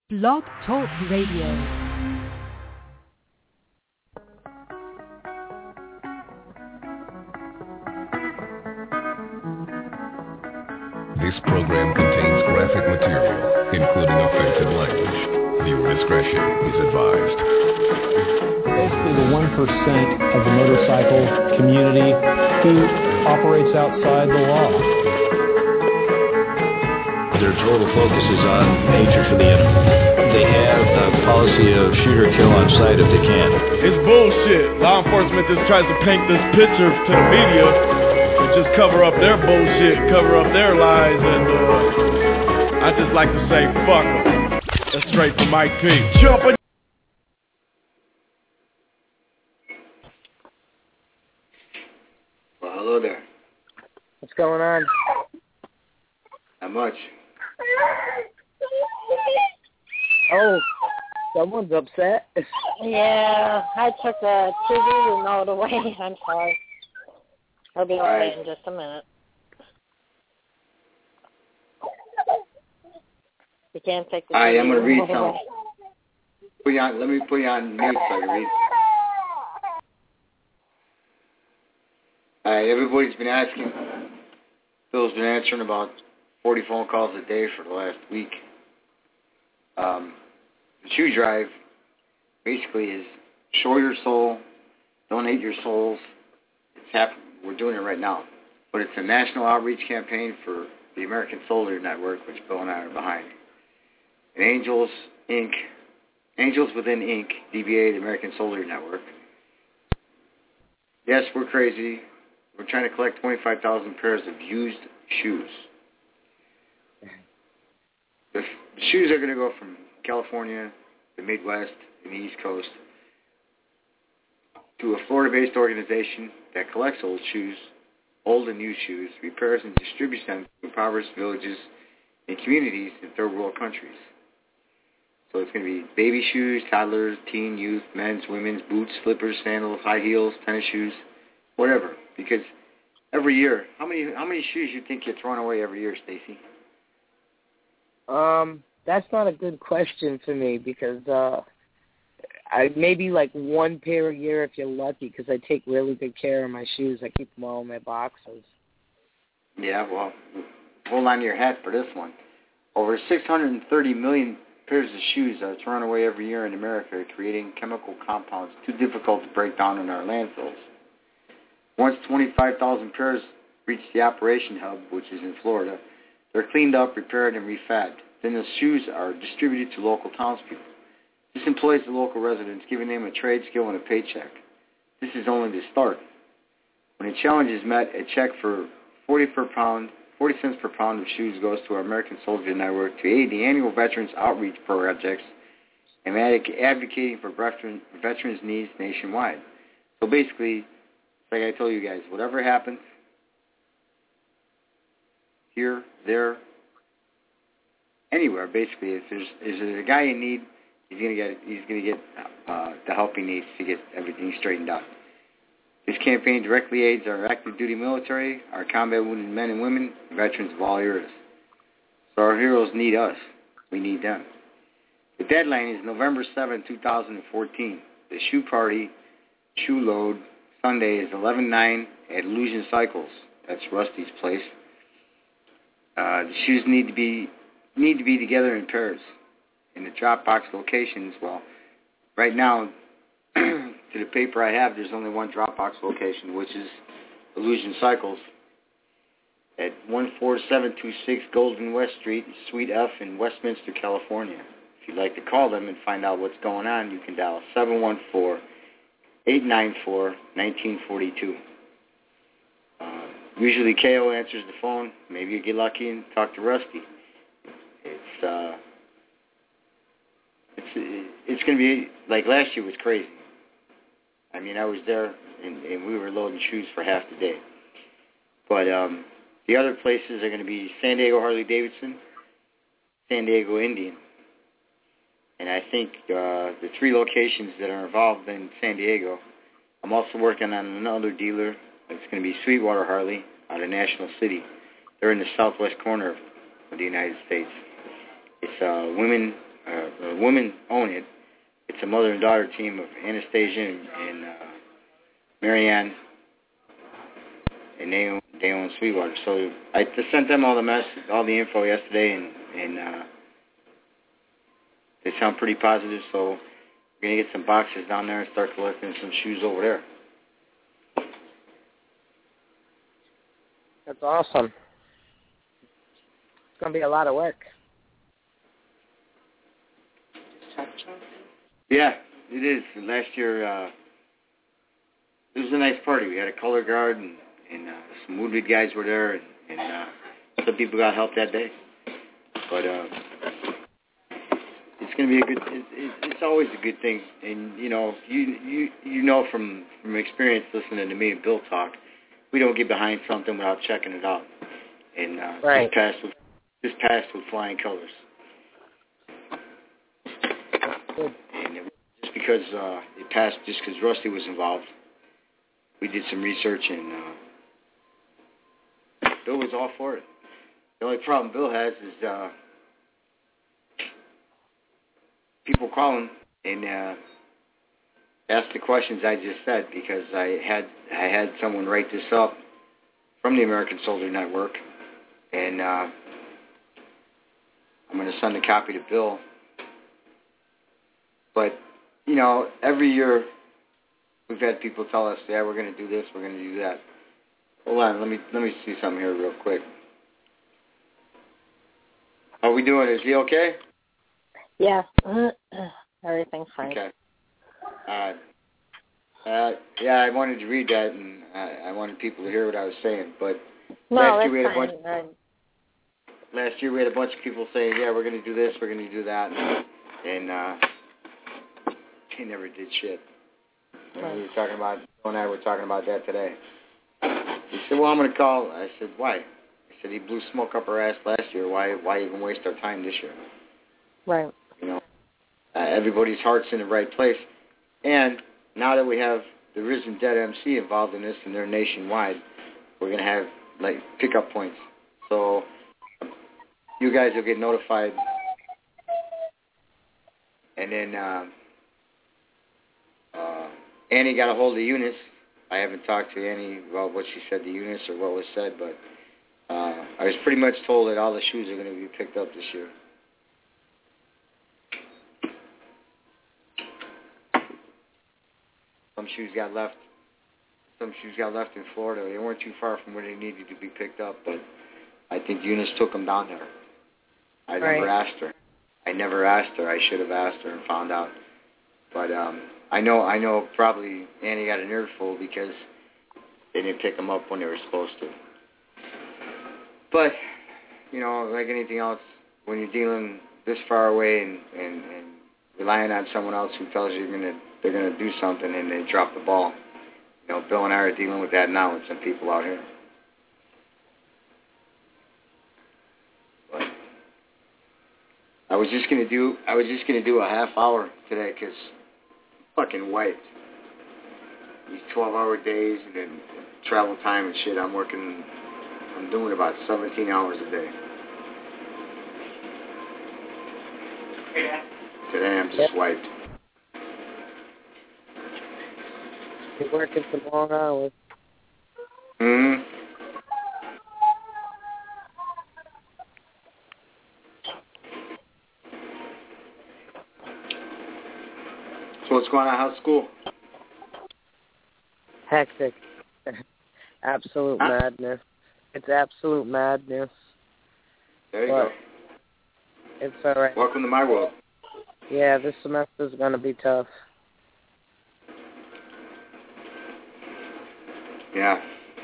Blog Talk Radio. This program contains graphic material, including offensive language. Viewer discretion is advised. Basically the 1% of the motorcycle community who operates outside the law. Their total focus is on hatred for the enemy. They have a policy of shoot or kill on sight if they can. It's bullshit. Law enforcement just tries to paint this picture to the media and just cover up their bullshit, cover up their lies, and I just like to say, fuck them. That's straight from Mike P. Jumping. Well, hello there. What's going on? Not much. Oh, someone's upset. Yeah, I took the TV remote away. I'm sorry. I'll be away in just a minute. You can't take the TV I'm going to read remote some. away. Let me put you on mute so I can read. All right, everybody's been asking. Phil's been answering about 40 phone calls a day for the last week. The shoe drive basically is show your soul, donate your souls. It's happening. We're doing it right now. But it's a national outreach campaign for the American Soldier Network, which Bill and I are behind. And Angels Inc., Angels Within Inc., DBA, the American Soldier Network. Yes, we're crazy. We're trying to collect 25,000 pairs of used shoes. The shoes are going to go from California, the Midwest, and the East Coast to a Florida-based organization that collects old shoes, old and used shoes, repairs and distributes them to impoverished villages and communities in third world countries. So it's going to be baby shoes, toddlers, teen, youth, men's, women's, boots, slippers, sandals, high heels, tennis shoes, whatever. Because every year, how many shoes you think get thrown away every year, Stacy? That's not a good question for me because I maybe like one pair a year if you're lucky because I take really good care of my shoes. I keep them all in my boxes. Yeah, well, hold on to your hat for this one. Over 630 million pairs of shoes are thrown away every year in America, creating chemical compounds too difficult to break down in our landfills. Once 25,000 pairs reach the operation hub, which is in Florida, they're cleaned up, repaired, and refabbed. Then the shoes are distributed to local townspeople. This employs the local residents, giving them a trade skill and a paycheck. This is only the start. When a challenge is met, a check for 40 cents per pound of shoes goes to our American Soldier Network to aid the annual Veterans Outreach projects and advocating for veterans' needs nationwide. So basically, like I told you guys, whatever happens, here, there, anywhere, basically, if there's a guy in need, he's gonna get the help he needs to get everything straightened out. This campaign directly aids our active duty military, our combat wounded men and women, veterans of all eras. So our heroes need us. We need them. The deadline is November 7, 2014. The shoe party, shoe load, Sunday is 11/9 at Illusion Cycles. That's Rusty's place. The shoes need to be together in pairs. In the Dropbox locations, well, right now, to the paper I have, there's only one Dropbox location, which is Illusion Cycles at 14726 Golden West Street, Suite F in Westminster, California. If you'd like to call them and find out what's going on, you can dial 714-894-1942. Usually KO answers the phone. Maybe you get lucky and talk to Rusty. It's going to be, like last year was crazy. I mean, I was there, and we were loading shoes for half the day. But the other places are going to be San Diego Harley-Davidson, San Diego Indian. And I think the three locations that are involved in San Diego, I'm also working on another dealer. It's going to be Sweetwater Harley out of National City. They're in the southwest corner of the United States. It's women women own it. It's a mother and daughter team of Anastasia and Marianne, and they own Sweetwater. So I just sent them all the info yesterday, and they sound pretty positive. So we're gonna get some boxes down there and start collecting some shoes over there. That's awesome. It's gonna be a lot of work. Yeah, it is. Last year, it was a nice party. We had a color guard, and some Woodwood guys were there, and some people got help that day. But it's going to be a good. It's always a good thing, and you know from experience listening to me and Bill talk, we don't get behind something without checking it out. And right. this passed with flying colors. Good. And just because it passed, just because Rusty was involved, we did some research, and Bill was all for it. The only problem Bill has is people calling and ask the questions I just said, because I had someone write this up from the American Soldier Network, and I'm going to send a copy to Bill. But, you know, every year we've had people tell us, yeah, we're going to do this, we're going to do that. Hold on, let me see something here real quick. How are we doing? Is he okay? Yeah. Everything's fine. Okay. Yeah, I wanted to read that, and I wanted people to hear what I was saying. But last year we had a bunch of people saying, yeah, we're going to do this, we're going to do that, and they never did shit. Right. We were talking about, Bill and I were talking about that today. He said, well, I'm going to call. I said, why? He said, he blew smoke up our ass last year. Why even waste our time this year? Right. You know, everybody's heart's in the right place. And now that we have the Risen Dead MC involved in this, and they're nationwide, we're going to have, like, pickup points. So you guys will get notified. And then Annie got a hold of Eunice. I haven't talked to Annie about what she said to Eunice or what was said, but I was pretty much told that all the shoes are going to be picked up this year. Some shoes got left in Florida. They weren't too far from where they needed to be picked up, but I think Eunice took them down there. I never asked her. I should have asked her and found out. But I know probably Annie got an earful because they didn't pick them up when they were supposed to. But, you know, like anything else, when you're dealing this far away and relying on someone else who tells you they're gonna do something and they drop the ball, you know, Bill and I are dealing with that now with some people out here. But I was just gonna do a half hour today because fucking wiped. These 12-hour days and then travel time and shit. I'm doing about 17 hours a day. Yeah. Today I'm just wiped. You're working some long hours. Mm-hmm. So what's going on? How's school? Hectic. Absolute madness. It's absolute madness. There you go. It's all right. Welcome to my world. Yeah, this semester's going to be tough. Yeah.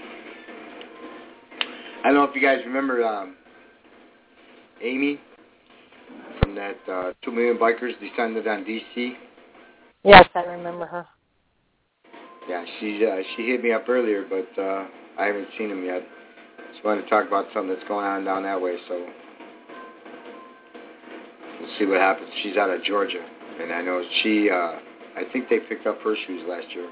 I don't know if you guys remember Amy from that 2 Million Bikers Descended on D.C. Yes, I remember her. Yeah, she hit me up earlier, but I haven't seen him yet. Just wanted to talk about something that's going on down that way, so we'll see what happens. She's out of Georgia, and I know I think they picked up her shoes last year.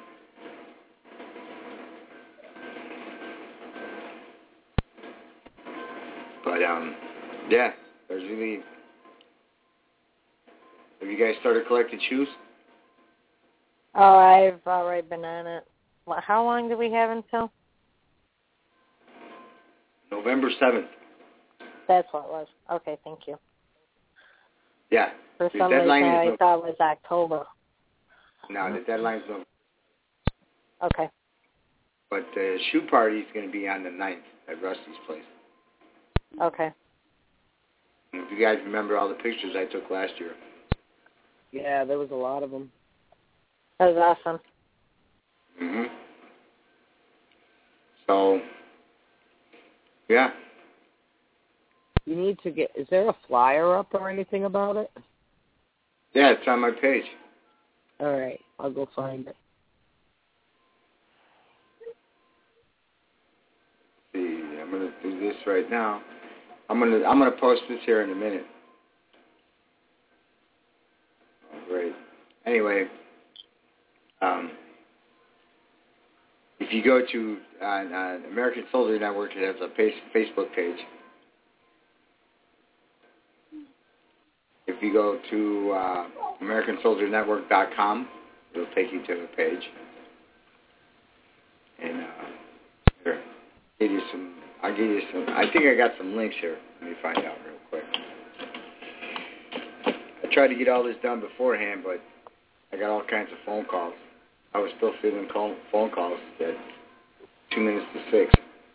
But, yeah, there's really Have you guys started collecting shoes? Oh, I've already been on it. How long do we have until? November 7th. That's what it was. Okay, thank you. Yeah. For The some reason, deadline I is thought it was October. No, the deadline's November. Okay. But the shoe party is going to be on the 9th at Rusty's place. Okay. And if you guys remember all the pictures I took last year. Yeah, there was a lot of them. That was awesome. Mhm. So, yeah. You need to get, is there a flyer up or anything about it? Yeah, it's on my page. All right, I'll go find it. Let's see, I'm gonna do this right now. I'm gonna post this here in a minute. Oh, great. Anyway, if you go to American Soldier Network, it has a Facebook page. If you go to AmericanSoldierNetwork.com, it'll take you to the page. And here, I'll give you some. I think I got some links here. Let me find out real quick. I tried to get all this done beforehand, but I got all kinds of phone calls. I was still fielding phone calls at 2 minutes to 6.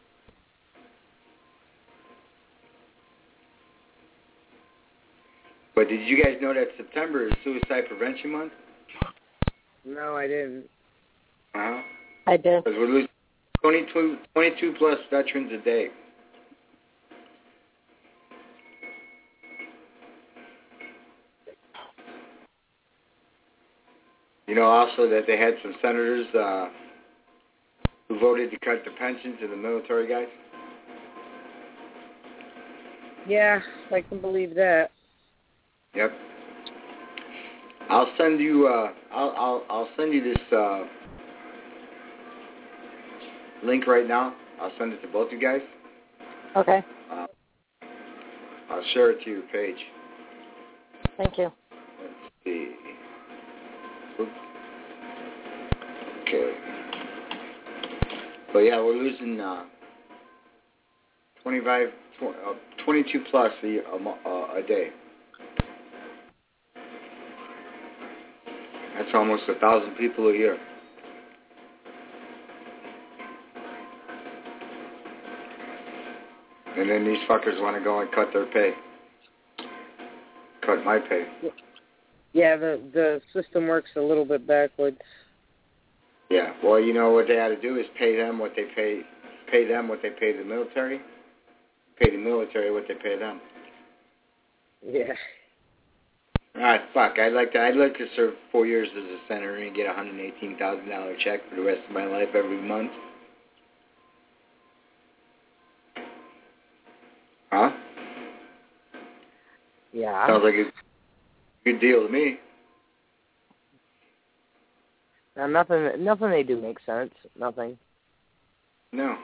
But did you guys know that September is Suicide Prevention Month? No, I didn't. Uh-huh. I did. Because we're losing 22 plus veterans a day. You know also that they had some senators who voted to cut the pensions of the military guys? Yeah, I can believe that. Yep. I'll send you I'll send you this link right now. I'll send it to both you guys. Okay. I'll share it to your page. Thank you. Let's see. Oops. Okay. But yeah, we're losing 22 plus a day. That's almost 1,000 people a year. And then these fuckers want to go and cut their pay. Cut my pay. Yeah, the system works a little bit backwards. Yeah. Well, you know what they had to do is pay them what they pay them what they pay the military. Pay the military what they pay them. Yeah. Fuck. I'd like to serve 4 years as a senator and get a $118,000 check for the rest of my life every month. Huh? Yeah. Sounds like a good deal to me. Now, nothing they do makes sense. Nothing. No.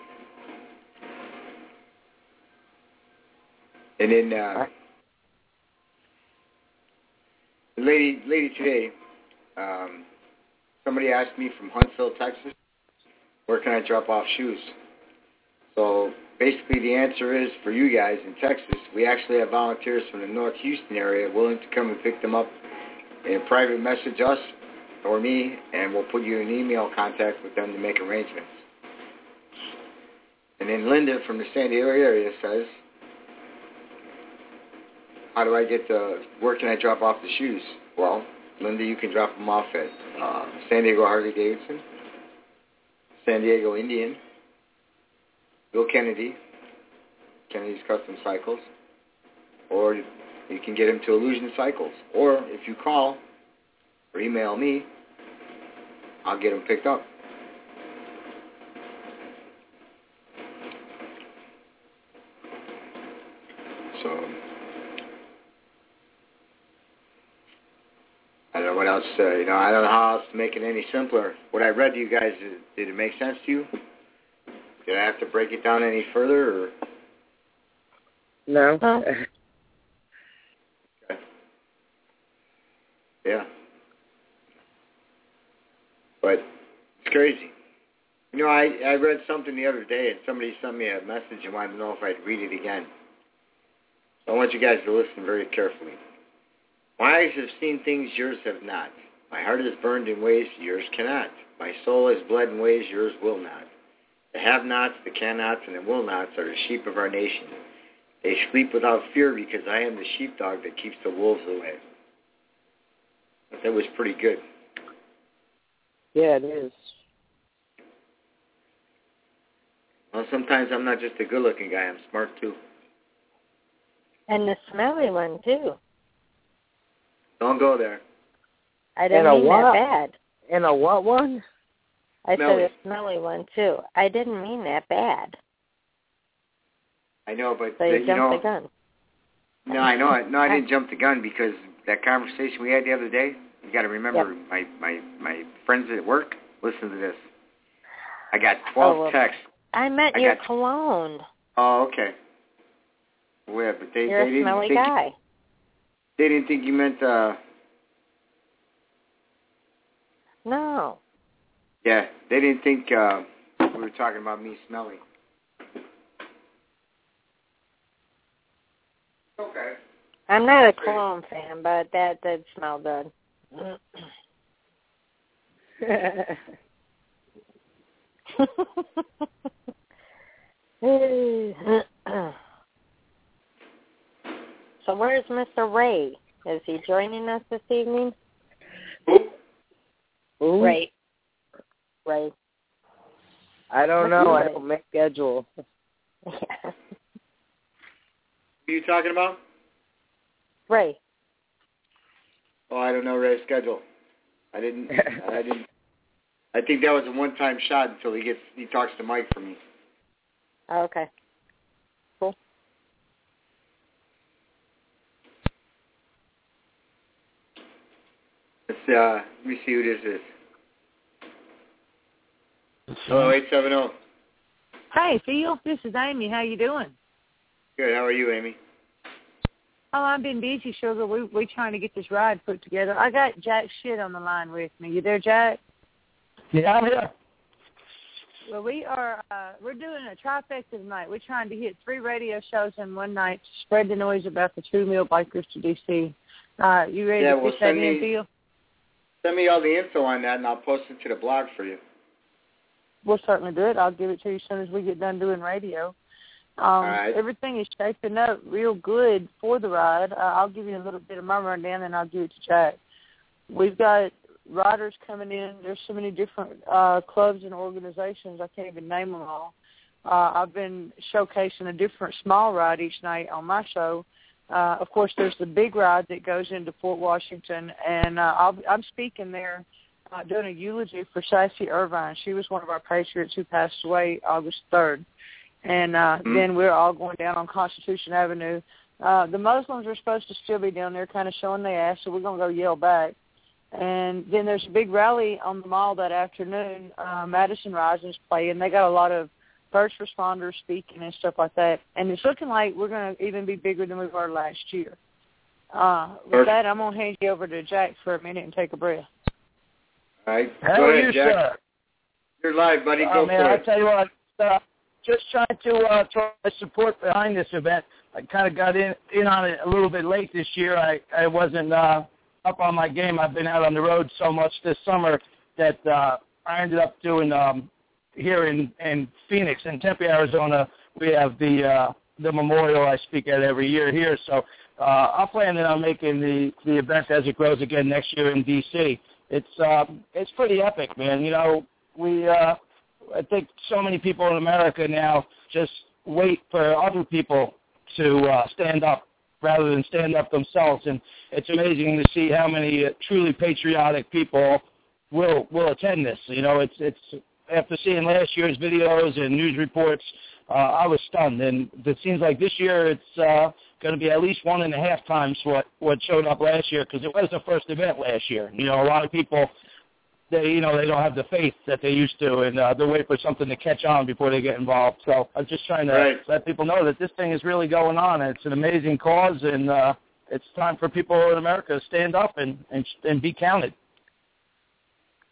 And then the lady today, somebody asked me from Huntsville, Texas, where can I drop off shoes? So basically the answer is, for you guys in Texas, we actually have volunteers from the North Houston area willing to come and pick them up and private message us or me, and we'll put you in email contact with them to make arrangements. And then Linda from the San Diego area says, how do I get where can I drop off the shoes? Well, Linda, you can drop them off at San Diego Harley Davidson, San Diego Indian, Bill Kennedy, Kennedy's Custom Cycles, or you can get them to Illusion Cycles. Or if you call or email me, I'll get them picked up. So, I don't know what else, I don't know how else to make it any simpler. What I read to you guys, did it make sense to you? Did I have to break it down any further, or? No. Okay. crazy. You know, I read something the other day, and somebody sent me a message and wanted to know if I'd read it again. So I want you guys to listen very carefully. My eyes have seen things yours have not. My heart is burned in ways yours cannot. My soul has bled in ways yours will not. The have-nots, the can-nots, and the will-nots are the sheep of our nation. They sleep without fear because I am the sheepdog that keeps the wolves away. That was pretty good. Yeah, it is. Well, sometimes I'm not just a good-looking guy. I'm smart, too. And the smelly one, too. Don't go there. I didn't mean that bad. And a what one? I said a smelly one, too. I didn't mean that bad. I know, but... So you jumped the gun. No, I know. No, I didn't jump the gun because that conversation we had the other day, you got to remember, my friends at work, listen to this. I got 12 texts. I meant your cologne. Oh, okay. Well, yeah, but You're a smelly guy. They didn't think you meant... No. Yeah, they didn't think we were talking about me smelling. Okay. I'm not a cologne fan, but that did smell good. So where's Mr. Ray? Is he joining us this evening? Who? Ray. I don't know. I don't make schedule. Yeah. Who are you talking about? Ray. Oh, I don't know Ray's schedule. I didn't. I think that was a one-time shot until he talks to Mike for me. Oh, okay. Cool. Let me see who this is. Hello, 870. Hey, Phil. This is Amy. How you doing? Good. How are you, Amy? Oh, I've been busy, Sugar. We trying to get this ride put together. I got Jack Shit on the line with me. You there, Jack? Yeah, I'm here. Well, we're doing a trifecta tonight. We're trying to hit 3 radio shows in one night to spread the noise about the 2 meal bikers to D.C. You ready to put that in, Phil? Send me all the info on that, and I'll post it to the blog for you. We'll certainly do it. I'll give it to you as soon as we get done doing radio. All right. Everything is shaping up real good for the ride. I'll give you a little bit of my rundown, and I'll give it to Jack. We've got riders coming in. There's so many different clubs and organizations. I can't even name them all. I've been showcasing a different small ride each night on my show. Of course, there's the big ride that goes into Fort Washington, and I'm speaking there doing a eulogy for Sassy Irvine. She was one of our patriots who passed away August 3rd. And then we're all going down on Constitution Avenue. The Muslims are supposed to still be down there kind of showing their ass, so we're going to go yell back. And then there's a big rally on the mall that afternoon. Madison Rising's playing. They got a lot of first responders speaking and stuff like that. And it's looking like we're going to even be bigger than we were last year. With that, I'm going to hand you over to Jack for a minute and take a breath. All right. How are you, Jack. sir? You're live, buddy. Go man, for I'll it. tell you what, just trying to throw my support behind this event. I kind of got in on it a little bit late this year. I wasn't up on my game. I've been out on the road so much this summer that I ended up doing here in Phoenix, in Tempe, Arizona. We have the memorial I speak at every year here. So I'm planning on making the event as it grows again next year in D.C. It's pretty epic, man. You know, I think so many people in America now just wait for other people to stand up rather than stand up themselves, and it's amazing to see how many truly patriotic people will attend this. You know, it's after seeing last year's videos and news reports, I was stunned, and it seems like this year it's going to be at least 1.5 times what showed up last year, because it was the first event last year. You know, a lot of people, they don't have the faith that they used to, and they wait for something to catch on before they get involved. So I'm just trying to let people know that this thing is really going on. It's an amazing cause, and it's time for people in America to stand up and be counted.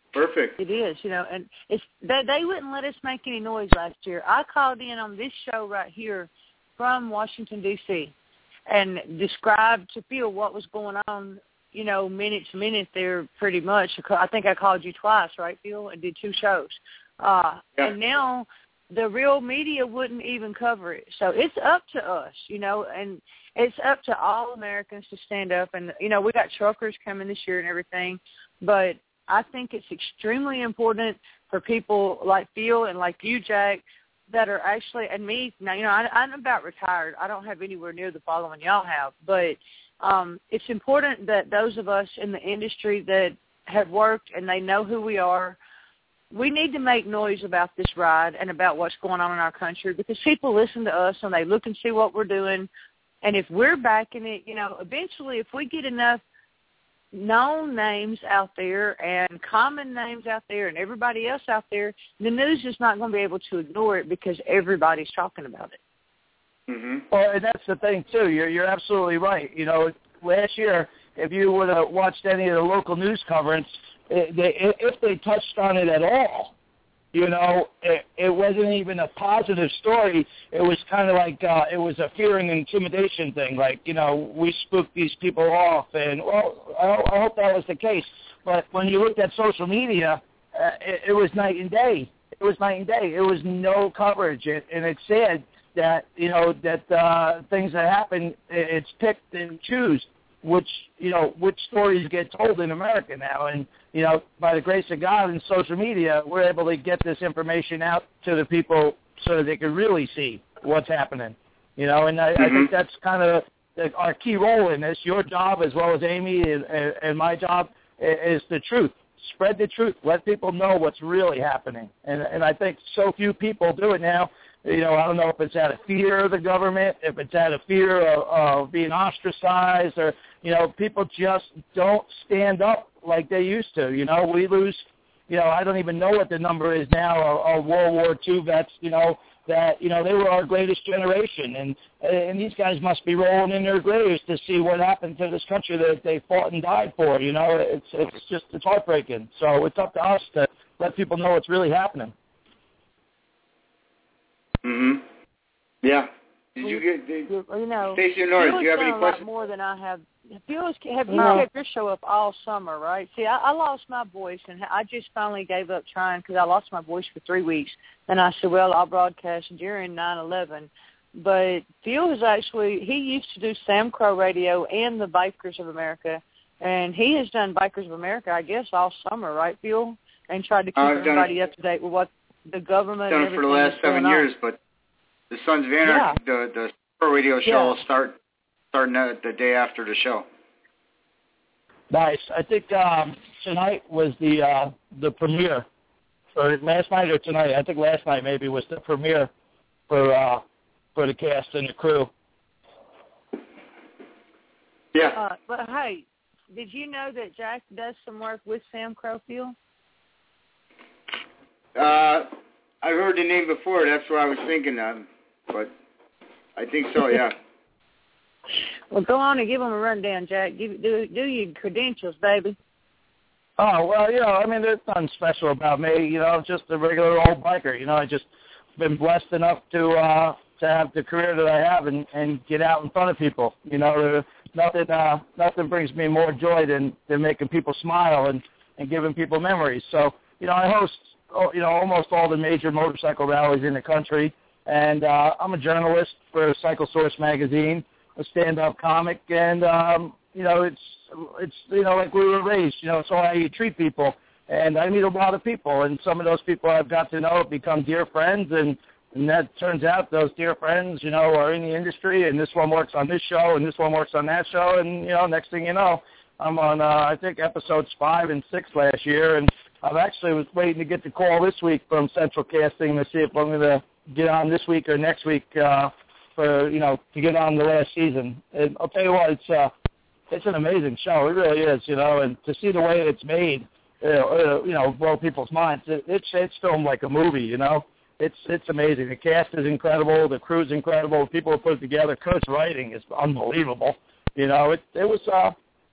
Perfect. It is, and it's they wouldn't let us make any noise last year. I called in on this show right here from Washington, D.C., and described to Phil what was going on, minute to minute there pretty much. I think I called you twice, right, Phil, and did 2 shows. And now the real media wouldn't even cover it. So it's up to us, and it's up to all Americans to stand up. And, we got truckers coming this year and everything, but I think it's extremely important for people like Phil and like you, Jack, that are actually, and me, now, I'm about retired. I don't have anywhere near the following y'all have, but it's important that those of us in the industry that have worked and they know who we are, we need to make noise about this ride and about what's going on in our country, because people listen to us and they look and see what we're doing. And if we're backing it, eventually if we get enough known names out there and common names out there and everybody else out there, the news is not going to be able to ignore it because everybody's talking about it. Mm-hmm. Well, and that's the thing, too. You're absolutely right. Last year, if you would have watched any of the local news coverage, if they touched on it at all, it wasn't even a positive story. It was kind of like it was a fear and intimidation thing. Like, we spooked these people off, and I hope that was the case. But when you looked at social media, it was night and day. It was night and day. It was no coverage, and it's sad that that things that happen, it's picked and choose which stories get told in America now. And by the grace of God and social media, we're able to get this information out to the people so that they can really see what's happening. And I think that's kind of our key role in this. Your job, as well as Amy and my job, is the truth. Spread the truth. Let people know what's really happening. And I think so few people do it now. I don't know if it's out of fear of the government, if it's out of fear of being ostracized, or, people just don't stand up like they used to. We lose, I don't even know what the number is now of World War II vets, that, they were our greatest generation. And these guys must be rolling in their graves to see what happened to this country that they fought and died for. It's heartbreaking. So it's up to us to let people know what's really happening. Mm-hmm. Yeah. Did you get, Stacey or Nora, do you have any questions? A lot more than I have. Have you kept your show up all summer, right? See, I lost my voice, and I just finally gave up trying because I lost my voice for 3 weeks. Then I said, well, I'll broadcast during 9/11. But Phil he used to do Sam Crow Radio and the Bikers of America, and he has done Bikers of America, I guess, all summer, right, Phil? And tried to keep everybody up to date with what the government and everything for the last 7 years, but the Sons of Anarchy, the Pro Radio show will starting the day after the show. Nice. I think tonight was the premiere, or last night or tonight. I think last night maybe was the premiere for the cast and the crew. Yeah. But hey, did you know that Jack does some work with Sam Crowfield? I heard the name before. That's what I was thinking of, but I think so. Yeah. Well, go on and give them a rundown, Jack. Do your credentials, baby. Oh, well, there's nothing special about me. Just a regular old biker. I just been blessed enough to have the career that I have and get out in front of people. Nothing brings me more joy than making people smile and giving people memories. So, I host almost all the major motorcycle rallies in the country, and I'm a journalist for Cycle Source magazine, a stand-up comic, and it's like we were raised. It's all how you treat people, and I meet a lot of people, and some of those people I've got to know have become dear friends, and that turns out those dear friends, are in the industry, and this one works on this show, and this one works on that show, and next thing you know, I'm on I think episodes 5 and 6 last year, and I actually was waiting to get the call this week from Central Casting to see if I'm going to get on this week or next week to get on the last season. And I'll tell you what, it's an amazing show. It really is, and to see the way it's made, blow people's minds. It's filmed like a movie, It's amazing. The cast is incredible. The crew's incredible. The people who put it together. Kurt's writing is unbelievable. It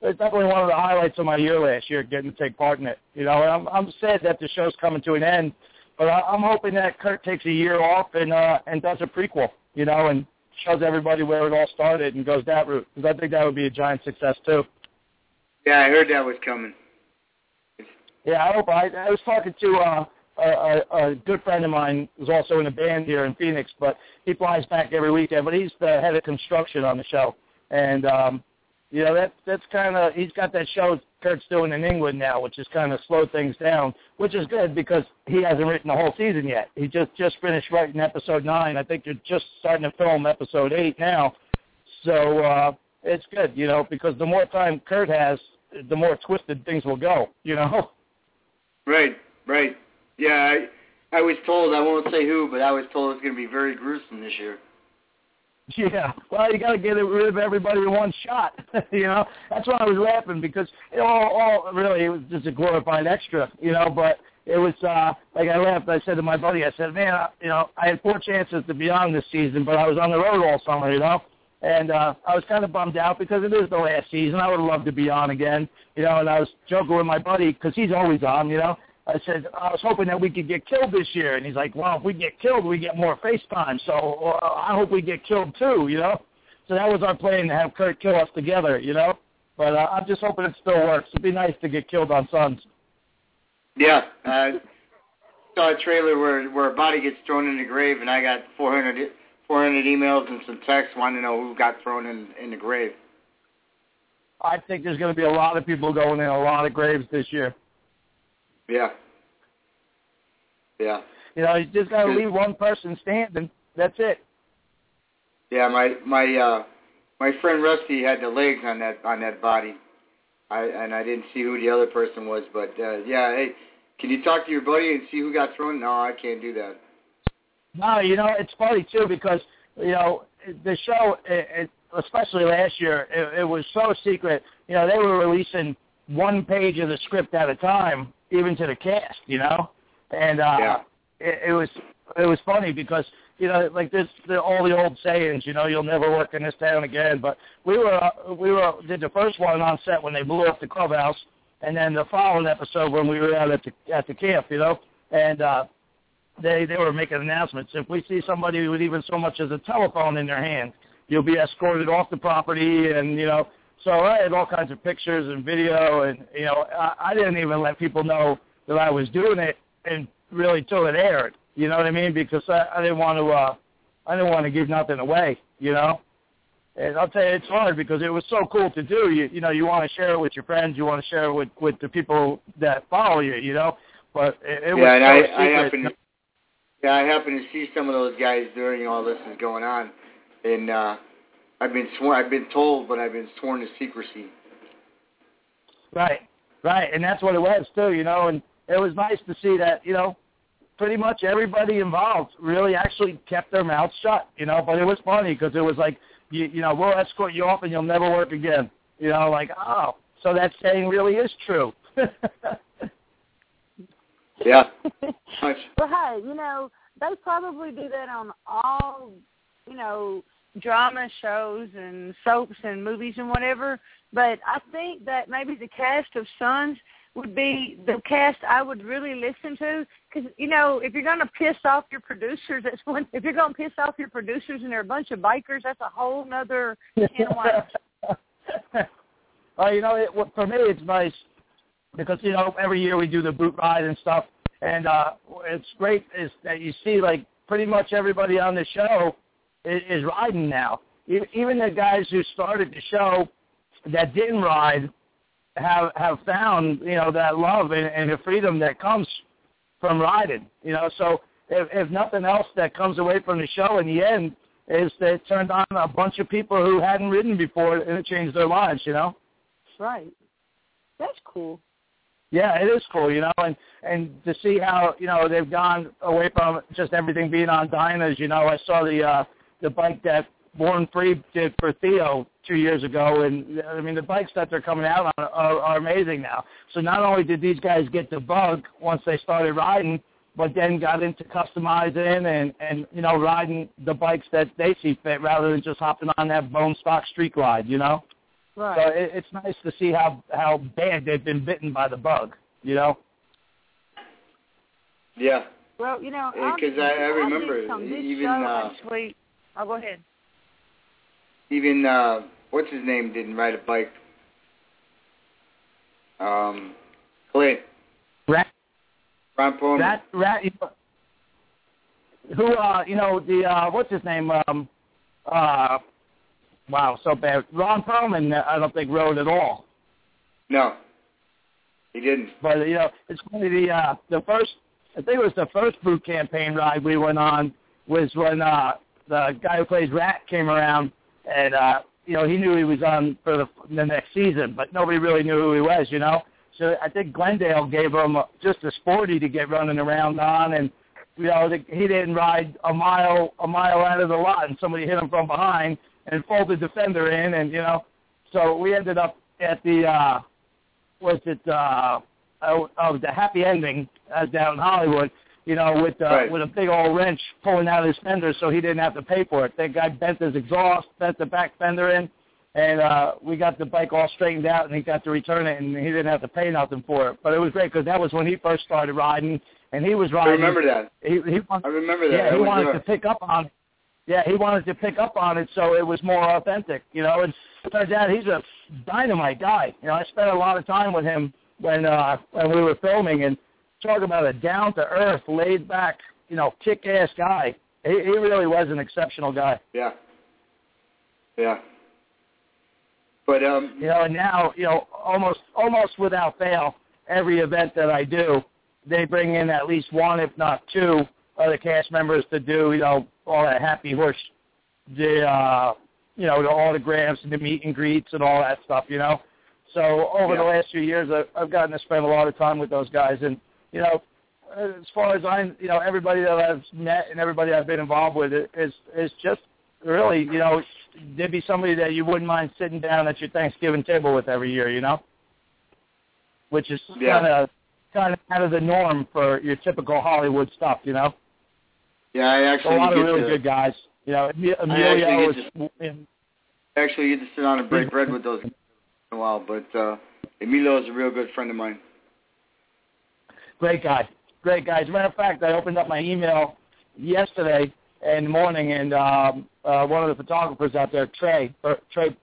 it's definitely one of the highlights of my year last year, getting to take part in it. You know, and I'm sad that the show's coming to an end, but I'm hoping that Kurt takes a year off and does a prequel, you know, and shows everybody where it all started and goes that route, because I think that would be a giant success too. Yeah, I heard that was coming. Yeah, I hope. I was talking to a good friend of mine who's also in a band here in Phoenix, but he flies back every weekend. But he's the head of construction on the show, and you know that's kind of, he's got that show Kurt's doing in England now, which has kind of slowed things down, which is good because he hasn't written the whole season yet. He just finished writing episode 9. I think they're just starting to film episode 8 now, so it's good, you know, because the more time Kurt has, the more twisted things will go, you know. Right. Yeah, I was told, I won't say who, but I was told it's going to be very gruesome this year. Yeah, well, you got to get rid of everybody in one shot, you know. That's why I was laughing, because it all really, it was just a glorified extra, you know, but it was, like I laughed, I said to my buddy, I said, man, you know, I had 4 chances to be on this season, but I was on the road all summer, you know, and I was kind of bummed out because it is the last season. I would have loved to be on again, you know, and I was joking with my buddy, because he's always on, you know. I said, I was hoping that we could get killed this year. And he's like, well, if we get killed, we get more FaceTime. So I hope we get killed too, you know. So that was our plan, to have Kurt kill us together, you know. But I'm just hoping it still works. It'd be nice to get killed on Sons. Yeah. Saw a trailer where a body gets thrown in the grave, and I got 400 emails and some texts wanting to know who got thrown in the grave. I think there's going to be a lot of people going in a lot of graves this year. Yeah. You know, you just got to leave one person standing. That's it. Yeah, my friend Rusty had the legs on that body, and I didn't see who the other person was. But yeah, hey, can you talk to your buddy and see who got thrown? No, I can't do that. No, you know, it's funny too, because you know the show, especially last year, it was so secret. You know, they were releasing 1 page of the script at a time, even to the cast, you know, and it was funny because, you know, like all the old sayings, you know, you'll never work in this town again. But we did the first one on set when they blew up the clubhouse, and then the following episode when we were out at the camp, you know, and they were making announcements. If we see somebody with even so much as a telephone in their hand, you'll be escorted off the property, and you know. So I had all kinds of pictures and video, and, you know, I didn't even let people know that I was doing it and really till it aired, you know what I mean? Because I didn't want to give nothing away, you know? And I'll tell you, it's hard because it was so cool to do. You know, you want to share it with your friends, you want to share it with the people that follow you, you know? But it was so secret. I happened to see some of those guys during all this is going on, and I've been told, but I've been sworn to secrecy. Right, and that's what it was too, you know. And it was nice to see that, you know, pretty much everybody involved really actually kept their mouths shut, you know. But it was funny because it was like, you know, we'll escort you off and you'll never work again, you know. Like, oh, so that saying really is true. Yeah. Well, hey, you know, they probably do that on all, you know, drama shows and soaps and movies and whatever, but I think that maybe the cast of Sons would be the cast I would really listen to, because, you know, if you're going to piss off your producers, if you're going to piss off your producers and they're a bunch of bikers, that's a whole nother can of wax. Well, you know, for me it's nice because, you know, every year we do the boot ride and stuff, and it's great is that you see, like, pretty much everybody on the show is riding now. Even the guys who started the show that didn't ride have found, you know, that love and the freedom that comes from riding, you know. So if nothing else that comes away from the show in the end is that it turned on a bunch of people who hadn't ridden before and it changed their lives, you know. Right. That's cool. Yeah, it is cool, you know, and to see how, you know, they've gone away from just everything being on dynas. You know, I saw the bike that Born Free did for Theo 2 years ago, and I mean the bikes that they're coming out on are amazing now. So not only did these guys get the bug once they started riding, but then got into customizing and you know, riding the bikes that they see fit rather than just hopping on that bone stock street glide, you know. Right. So it's nice to see how bad they've been bitten by the bug, you know? Yeah. Well, you know, because I remember even actually. Oh, go ahead. Even what's his name didn't ride a bike. Clay. Rat. Ron Perlman. Rat. Who? You know the what's his name? Wow, so bad. Ron Perlman, I don't think rode at all. No, he didn't. But you know, it's funny. The first, I think it was the first boot campaign ride we went on was when the guy who plays Rat came around, and you know, he knew he was on for the next season, but nobody really knew who he was, you know. So I think Glendale gave him just a sporty to get running around on, and you know, he didn't ride a mile out of the lot, and somebody hit him from behind and folded the fender in, and you know, so we ended up at the the happy ending down in Hollywood, you know, with a big old wrench pulling out his fender, so he didn't have to pay for it. That guy bent his exhaust, bent the back fender in, and we got the bike all straightened out, and he got to return it, and he didn't have to pay nothing for it. But it was great because that was when he first started riding, and he was riding. I remember that. I remember that. Yeah, he wanted to pick up on it. Yeah, he wanted to pick up on it so it was more authentic, you know. And it turns out he's a dynamite guy. You know, I spent a lot of time with him when we were filming, and talk about a down-to-earth, laid-back, you know, kick-ass guy. He really was an exceptional guy. Yeah. Yeah. But you know, and now, you know, almost without fail, every event that I do, they bring in at least one, if not two, other cast members to do, you know, all that happy horse, the you know, the autographs and the meet and greets and all that stuff, you know. So over the last few years, I've gotten to spend a lot of time with those guys, and you know, as far as you know, everybody that I've met and everybody I've been involved with is just really, you know, there'd be somebody that you wouldn't mind sitting down at your Thanksgiving table with every year, you know, which is kind of out of the norm for your typical Hollywood stuff, you know. Yeah, I actually a lot of really good guys. You know, Emilio actually get to sit down and break bread with those guys in a while, but Emilio is a real good friend of mine. Great guy. As a matter of fact, I opened up my email yesterday in the morning, and one of the photographers out there, Trey Burt,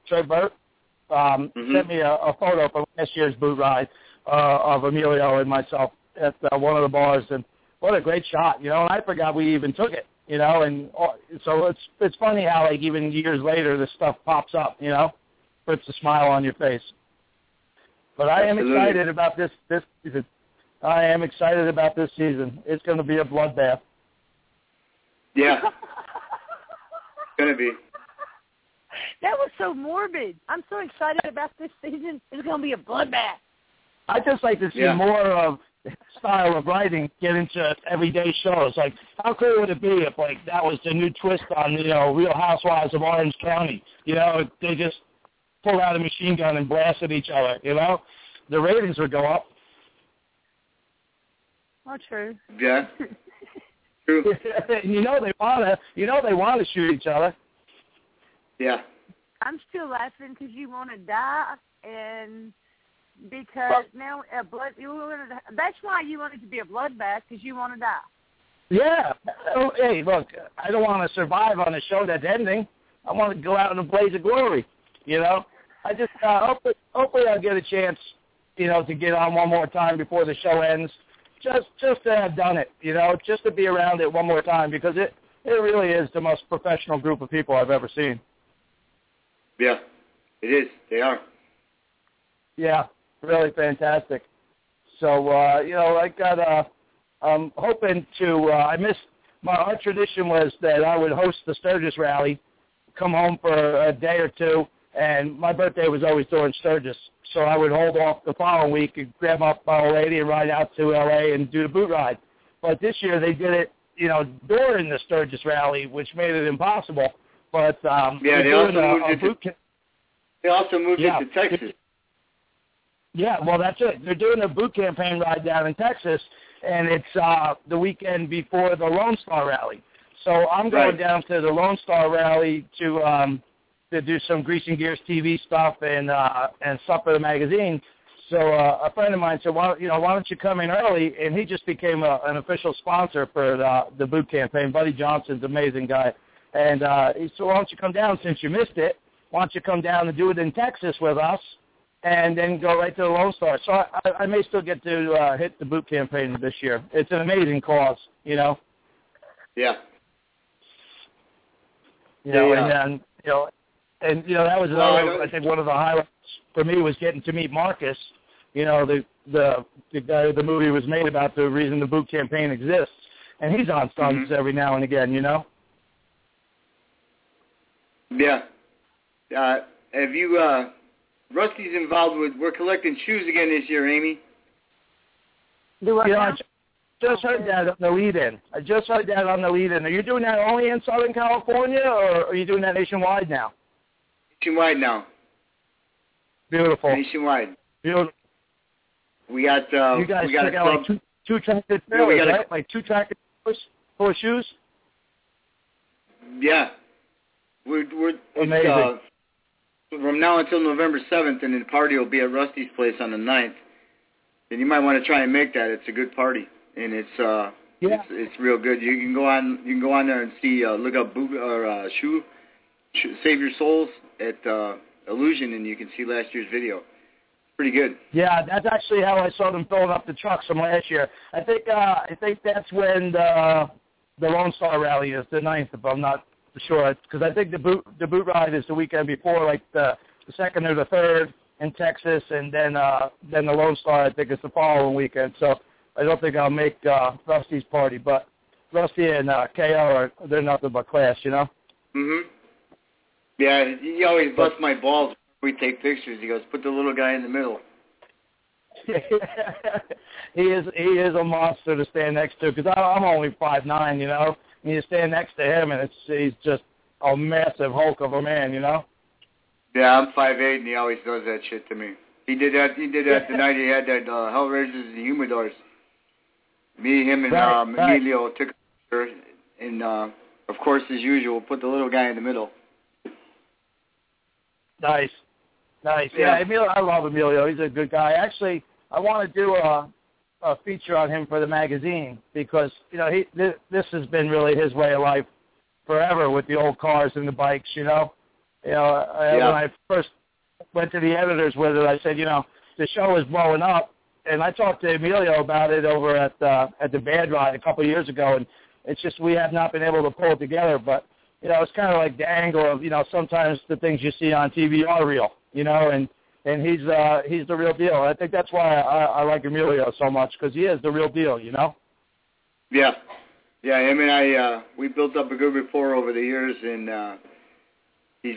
sent me a photo from last year's boot ride of Emilio and myself at one of the bars, and what a great shot, you know, and I forgot we even took it, you know, and so it's funny how, like, even years later, this stuff pops up, you know, puts a smile on your face. But I am excited about this season. I am excited about this season. It's going to be a bloodbath. Yeah. It's going to be. That was so morbid. I'm so excited about this season. It's going to be a bloodbath. I'd just like to see more of that style of writing get into everyday shows. Like, how cool would it be if, like, that was the new twist on, you know, Real Housewives of Orange County? You know, they just pulled out a machine gun and blasted each other, you know? The ratings would go up. Oh, true. Yeah. True. you know they wanna shoot each other. Yeah. I'm still laughing because you want to die, and because now that's why you want it to be a bloodbath, because you want to die. Yeah. Hey, look, I don't want to survive on a show that's ending. I want to go out in a blaze of glory. You know, I just hopefully I'll get a chance, you know, to get on one more time before the show ends. Just to have done it, you know, just to be around it one more time, because it really is the most professional group of people I've ever seen. Yeah, it is. They are. Yeah, really fantastic. So, you know, I'm hoping to, our tradition was that I would host the Sturgis rally, come home for a day or two, and my birthday was always during Sturgis. So I would hold off the following week and grab up my old lady and ride out to L.A. and do the boot ride. But this year they did it, you know, during the Sturgis rally, which made it impossible. But they also moved it to Texas. Yeah, well, that's it. They're doing a boot campaign ride down in Texas, and it's the weekend before the Lone Star rally. So I'm going down to the Lone Star rally to to do some Greasing Gears TV stuff and stuff for the magazine. So a friend of mine said, why don't you come in early? And he just became an official sponsor for the boot campaign. Buddy Johnson's an amazing guy. And he said, why don't you come down since you missed it? Why don't you come down and do it in Texas with us and then go right to the Lone Star? So I may still get to hit the boot campaign this year. It's an amazing cause, you know? Yeah. And that was another, I think one of the highlights for me was getting to meet Marcus, you know, the guy the movie was made about, the reason the boot campaign exists. And he's on stunts every now and again, you know? Yeah. Have you, Rusty's involved with, we're collecting shoes again this year, Amy. I just heard that on the lead-in. Are you doing that only in Southern California, or are you doing that nationwide now? Nationwide now. Beautiful. Nationwide. Beautiful. We got, you guys we got took out like two tractor trailers, right? Like 2 tractor trailers full of shoes? Yeah. We're amazing. From now until November 7th, and the party will be at Rusty's place on the 9th. And you might want to try and make that. It's a good party, and it's real good. You can go on there and see, look up boot or shoe Save Your Souls at Illusion, and you can see last year's video. Pretty good. Yeah, that's actually how I saw them filling up the trucks from last year. I think that's when the Lone Star Rally is, the 9th, if I'm not sure, because I think the boot ride is the weekend before, like the 2nd or the 3rd in Texas, and then the Lone Star, I think, is the following weekend. So I don't think I'll make Rusty's party, but Rusty and KO they're nothing but class, you know. Yeah, he always busts my balls when we take pictures. He goes, put the little guy in the middle. He is a monster to stand next to, because I'm only 5'9", you know. And you stand next to him, and he's just a massive Hulk of a man, you know. Yeah, I'm 5'8", and he always does that shit to me. He did that the night he had that Hellraisers and Humidors. Me, him, and Emilio took a picture, and of course, as usual, put the little guy in the middle. Nice. Yeah, Emilio, I love Emilio. He's a good guy. Actually, I want to do a feature on him for the magazine, because, you know, this has been really his way of life forever with the old cars and the bikes, you know. When I first went to the editors with it, I said, you know, the show is blowing up, and I talked to Emilio about it over at the Bad Ride a couple of years ago, and it's just we have not been able to pull it together, but, you know, it's kind of like the angle of, you know, sometimes the things you see on TV are real, you know, and he's the real deal. I think that's why I like Emilio so much, because he is the real deal, you know? Yeah. Yeah, I mean, we built up a good rapport over the years, and he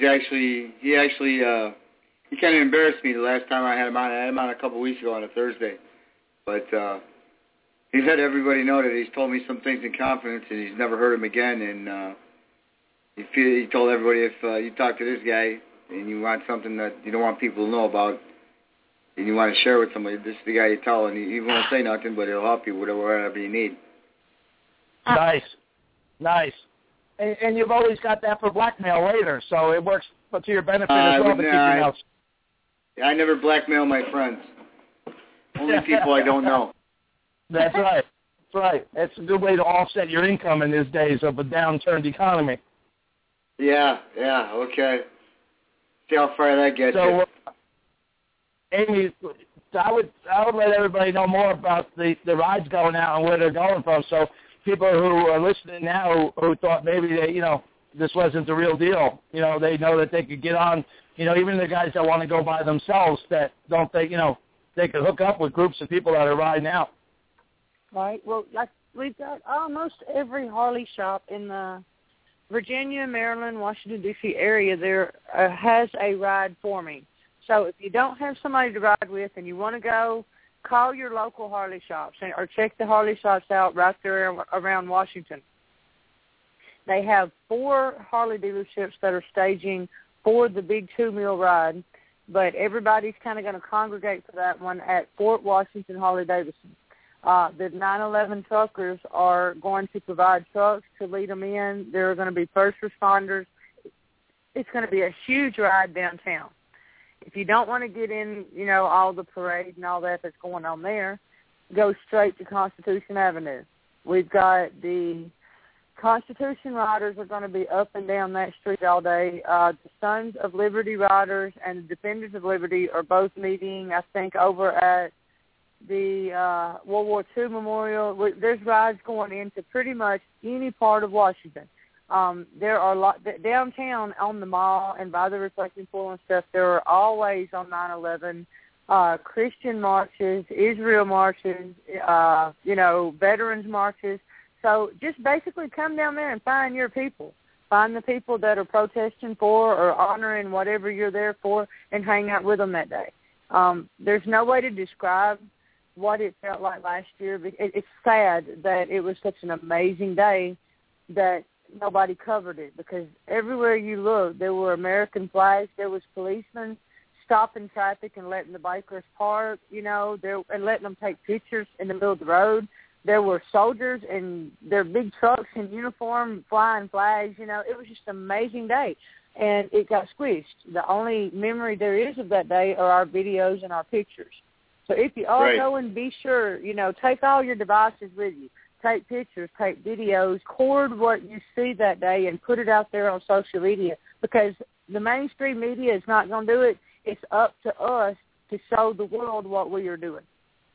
kind of embarrassed me the last time I had him on. I had him on a couple of weeks ago on a Thursday. But he's let everybody know that he's told me some things in confidence, and he's never heard him again. And he told everybody, if you talk to this guy and you want something that you don't want people to know about, and you want to share with somebody, this is the guy you tell, and he won't say nothing, but he'll help you whatever you need. Nice. And you've always got that for blackmail later, so it works to your benefit as well to keep your mouth. I never blackmail my friends. Only people I don't know. That's right. It's a good way to offset your income in these days of a downturned economy. Yeah, okay. See how far that gets you. Amy, I would let everybody know more about the rides going out and where they're going from. So people who are listening now who thought maybe this wasn't the real deal, you know, they know that they could get on. You know, even the guys that want to go by themselves that don't think, you know, they could hook up with groups of people that are riding out. Right. Well, we've got almost every Harley shop in the Virginia, Maryland, Washington, D.C. area there has a ride for me. So if you don't have somebody to ride with and you want to go, call your local Harley shops or check the Harley shops out right there around Washington. They have 4 Harley dealerships that are staging for the big 2-mile ride, but everybody's kind of going to congregate for that one at Fort Washington Harley-Davidson. The 911 truckers are going to provide trucks to lead them in. There are going to be first responders. It's going to be a huge ride downtown. If you don't want to get in, all the parade and all that that's going on there, go straight to Constitution Avenue. We've got the Constitution Riders are going to be up and down that street all day. The Sons of Liberty Riders and the Defenders of Liberty are both meeting, I think, over at the World War II Memorial. There's rides going into pretty much any part of Washington. There are downtown on the mall and by the reflecting pool and stuff. There are always on 9/11 Christian marches, Israel marches, veterans marches. So just basically come down there and find your people. Find the people that are protesting for or honoring whatever you're there for, and hang out with them that day. There's no way to describe what it felt like last year. It's sad that it was such an amazing day that nobody covered it, because everywhere you look, there were American flags. There was policemen stopping traffic and letting the bikers park, and letting them take pictures in the middle of the road. There were soldiers in their big trucks in uniform flying flags. It was just an amazing day, and it got squished. The only memory there is of that day are our videos and our pictures. So if you are going, be sure, take all your devices with you. Take pictures, take videos, record what you see that day and put it out there on social media, because the mainstream media is not going to do it. It's up to us to show the world what we are doing.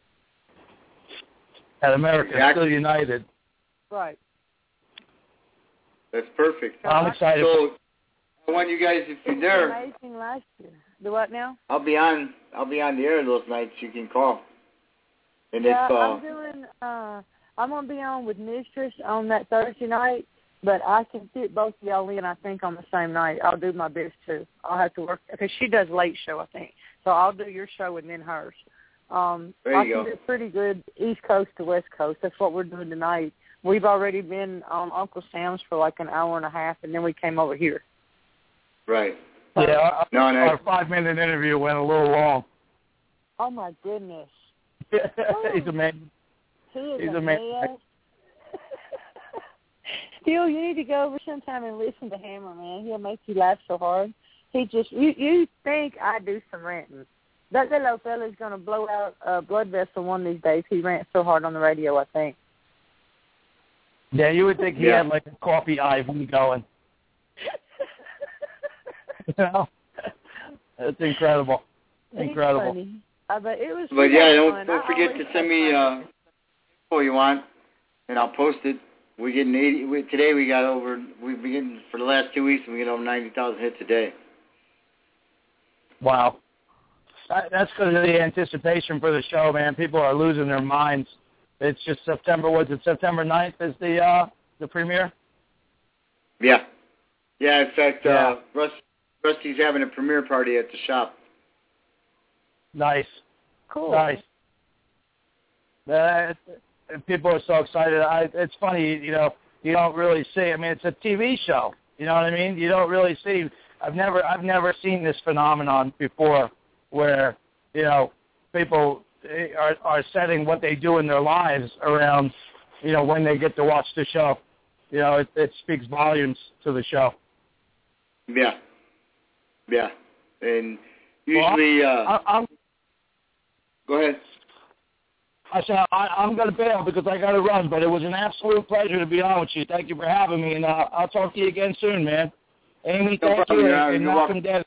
And America is still united. Right. That's perfect. I'm excited. So I want you guys, if you're there. Amazing last year. The what now? I'll be on the air those nights. You can call. And I'm going to be on with Mistress on that Thursday night, but I can fit both of y'all in, I think, on the same night. I'll do my best, too. I'll have to work, because she does late show, I think. So I'll do your show and then hers. I can do pretty good East Coast to West Coast. That's what we're doing tonight. We've already been on Uncle Sam's for like an hour and a half, and then we came over here. Right. Yeah, our 5-minute interview went a little long. Oh, my goodness. He's amazing. He's amazing. Phil, you need to go over sometime and listen to Hammer, man. He'll make you laugh so hard. You think I do some ranting. That little fella's going to blow out a blood vessel one of these days. He rants so hard on the radio, I think. Yeah, you would think he had like a coffee IV going. It's incredible. Incredible. Funny. But it was. But don't forget to send me info you want, and I'll post it. We're getting 80. Today we've been getting, for the last 2 weeks, we get over 90,000 hits a day. Wow. That's because of the anticipation for the show, man. People are losing their minds. It's just September 9th is the premiere? Yeah. Yeah, in fact, Rusty's having a premiere party at the shop. Nice. Cool. Nice. People are so excited. It's funny, you don't really see. I mean, it's a TV show. You know what I mean? You don't really see. I've never seen this phenomenon before, where people are setting what they do in their lives around when they get to watch the show. It speaks volumes to the show. Yeah, and usually go ahead. I said I'm going to bail because I got to run, but it was an absolute pleasure to be on with you. Thank you for having me, and I'll talk to you again soon, man. Amy, thank you, and Malcolm Dennis.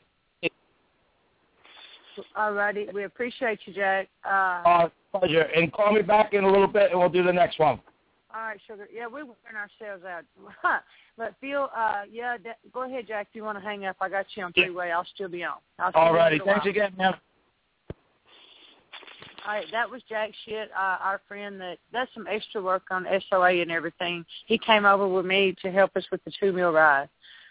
All righty. We appreciate you, Jack. Pleasure. And call me back in a little bit, and we'll do the next one. All right, sugar. Yeah, we're wearing ourselves out. But Phil, go ahead, Jack. If you want to hang up, I got you on three-way. I'll still be on. All righty. Thanks again, man. All right, that was Jack Shit, our friend that does some extra work on SOA and everything. He came over with me to help us with the 2-meal ride.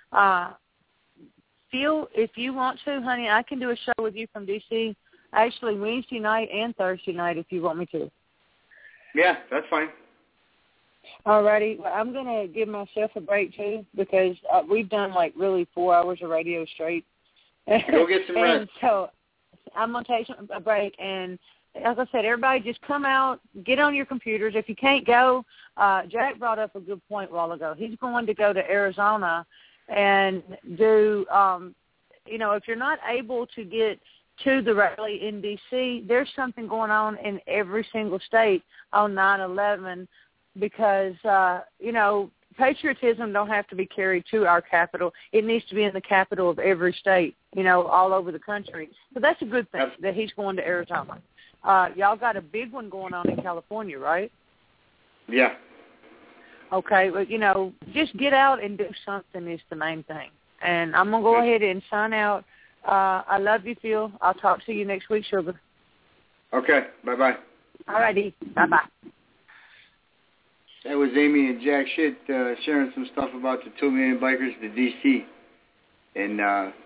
Phil, if you want to, honey, I can do a show with you from D.C. actually Wednesday night and Thursday night if you want me to. Yeah, that's fine. All righty. Well, I'm going to give myself a break, too, because we've done, really 4 hours of radio straight. Go get some rest. So I'm going to take a break. And as I said, everybody just come out, get on your computers. If you can't go, Jack brought up a good point a while ago. He's going to go to Arizona and do, if you're not able to get to the rally in D.C., there's something going on in every single state on 9/11 because, patriotism don't have to be carried to our capital. It needs to be in the capital of every state, all over the country. So that's a good thing that he's going to Arizona. Y'all got a big one going on in California, right? Yeah. Okay, but, just get out and do something is the main thing. And I'm going to go ahead and sign out. I love you, Phil. I'll talk to you next week, sugar. Okay, bye-bye. All righty, bye-bye. That was Amy and Jack Shit sharing some stuff about the 2 million bikers to D.C. And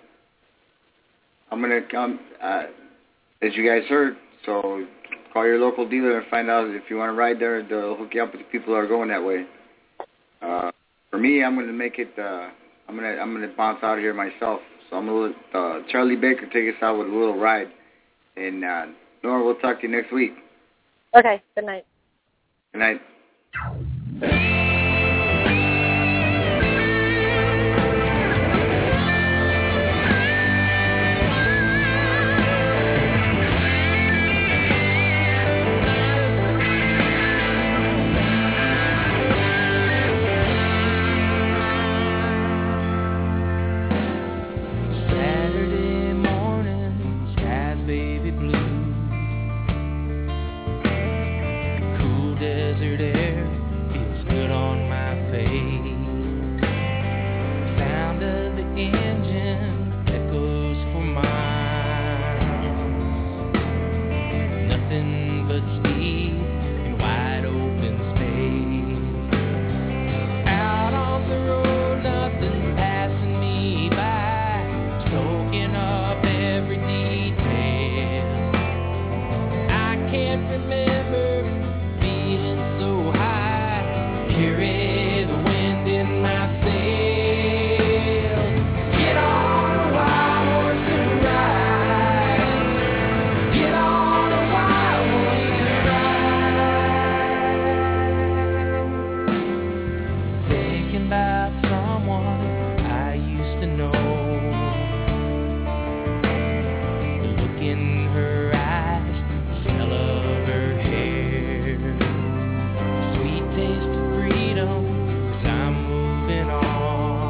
I'm going to come, as you guys heard, so call your local dealer and find out if you want to ride there. They'll hook you up with the people that are going that way. For me, I'm going to make it, I'm going to bounce out of here myself. So I'm going to let Charlie Baker take us out with a little ride. And Nora, we'll talk to you next week. Okay, good night. Good night. Saturday morning, sky's baby blue. Cool desert air feels good on my face. Sound of the engine echoes for miles. Nothing but speed and wide open space. Out on the road, nothing's passing me by, soaking up every detail. I can't remember feeling so high, carry the wind in my sails. Get on a wild horse and ride. Get on a wild horse and ride. Thinking about someone I used to know. The look in her eyes, the smell of her hair, sweet taste of freedom as I'm moving on.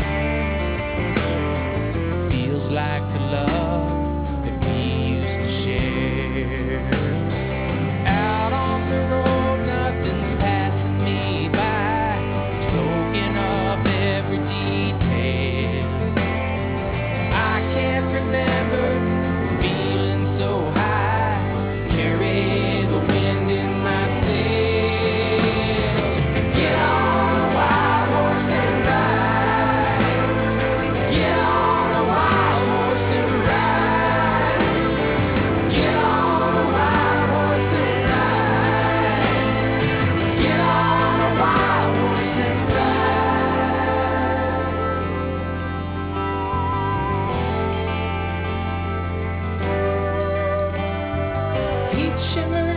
Feels like the love that we used to share. Out on the road, nothing's passing me by, soaking up every detail. I can't remember feeling so high, carry the wind in my sails. Get on a wild horse and ride. Get on a wild horse and ride. Get on a wild horse and ride. Get on a wild horse and ride. Heat shimmering